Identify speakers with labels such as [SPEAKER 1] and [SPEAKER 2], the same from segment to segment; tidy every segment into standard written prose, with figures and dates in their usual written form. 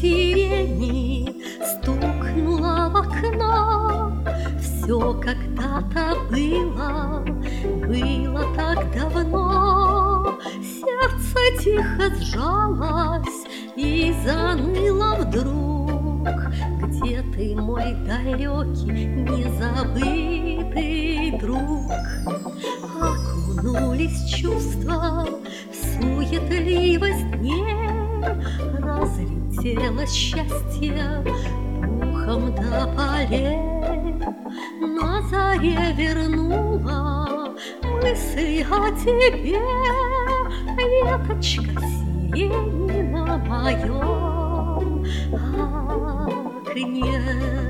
[SPEAKER 1] сирени стукнула в окно. Все когда-то было, было так давно. Сердце тихо сжалось и заныло вдруг. Где ты, мой далекий, незабытый друг? Окунулись чувства в суетливость дней, разлетелось счастье пухом до полей. На заре вернула мысль о тебе веточка сирени на моем окне.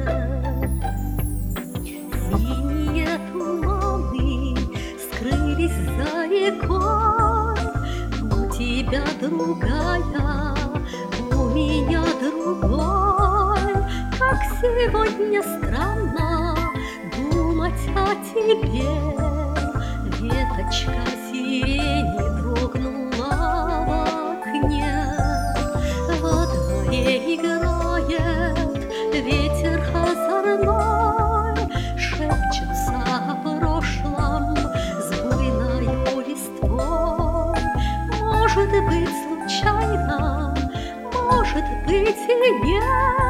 [SPEAKER 1] Синие туманы скрылись за рекой. У тебя другая, у меня другой. Как сегодня странно думать о тебе. Веточка сирени дрогнула в окне. Во дворе играет ветер озорной, шепчется о прошлом с буйною листвой. Может быть, случайно, может быть и нет.